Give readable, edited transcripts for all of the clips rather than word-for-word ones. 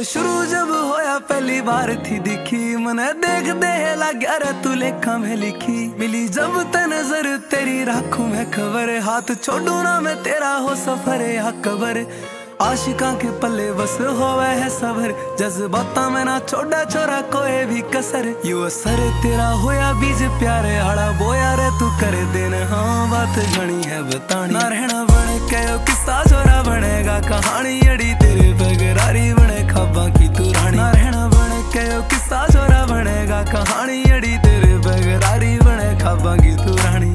शुरू जब होया पहली बार थी दिखी, मने देख दे लाग्या रे तू लेखा में लिखी। मिली जब ते नजर तेरी राखूं मैं खबर, हाथ छोड़ू ना मैं तेरा हो सफर या कबर। आशिकां के पल्ले बस होवे है सबर, जज्बाता में ना छोड़ा छोरा कोई भी कसर। यू असर तेरा होया बीज प्यारे आड़ा बोया रे तू करे दिन। हाँ बात घनी है बतानी, ना रहना बने कहो किस्सा छोरा बनेगा कहानी। अड़ी तेरे बगरारी बने ख्वाबा की तू रानी, ना रहना बने कहो किस्सा छोरा बनेगा कहानी। अड़ी तेरे बगरारी बने ख्वाबा की तू रानी।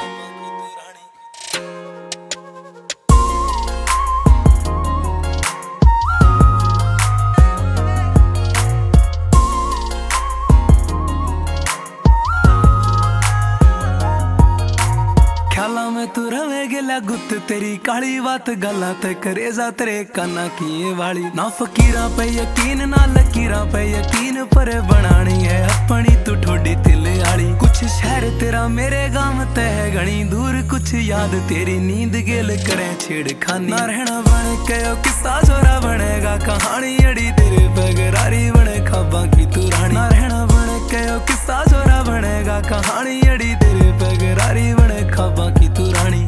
ख्याला में तू रवे गिला गुत तेरी काली बात गल्ला ते करे जा तेरे काना की वाली। ना फकीरा पे यकीन ना लकीरा पे यकीन, पर बनानी है अपनी तू ठोडी तिल आली। कुछ शहर तेरा मेरे गांव ते है घनी दूर, कुछ याद तेरी नींद गेल करे छेड़खानी। ना रहना बने कहो किस्सा छोरा बनेगा कहानी। अड़ी तेरे बगरारी बने ख्वाबा की तू रानी, ना रहना बने कहो किस्सा छोरा बनेगा कहानी। अड़ी तेरे बगरारी बने ख्वाबा की तू रानी।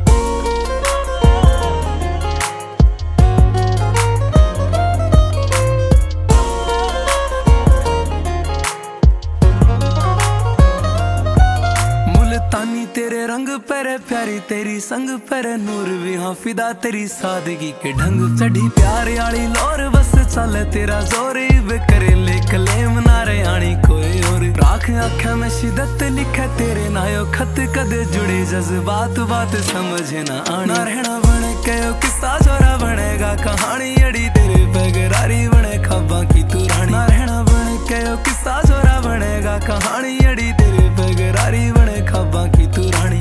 मुल्तानी तेरे रंग पर प्यारी तेरी संग पर नूर भी हाँ फिदा तेरी सादगी के ढंग। चढ़ी प्यार आली लोर बस चल तेरा जोर, करे ले कलेम नारे आनी कोई और। राख आँखा में शिदत लिखे तेरे नायो खत, कदे जुड़े जज्बात बात समझ ना आनी। ना रहना बने कहो किस्सा छोरा बनेगा कहानी। अड़ी तेरे बगरारी बने ख्वाबा की तू रानी, ना रहना बने कहो किस्सा छोरा बनेगा कहानी। अड़ी तेरे बगरारी बने ख्वाबा की तू रानी।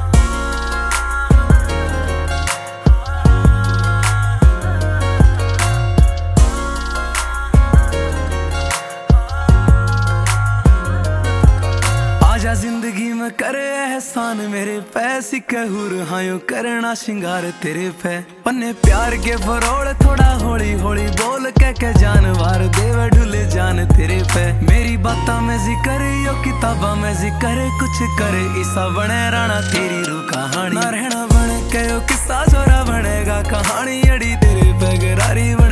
आजा जिंदगी में करे एहसान मेरे पैसे कहूर, हायो करना श्रृंगार तेरे पे। पन्ने प्यार के फरोड़ थोड़ा होली होली बोल के जानवार देव ढुले जान तेरे पे। मेरी बाता में जिक्र यो किताबा में जिक्र, कुछ करे ईसा बने राना तेरी रू कहानी। ना रहना बने कहो किस्सा छोरा बनेगा कहानी। अड़ी तेरे बगरारी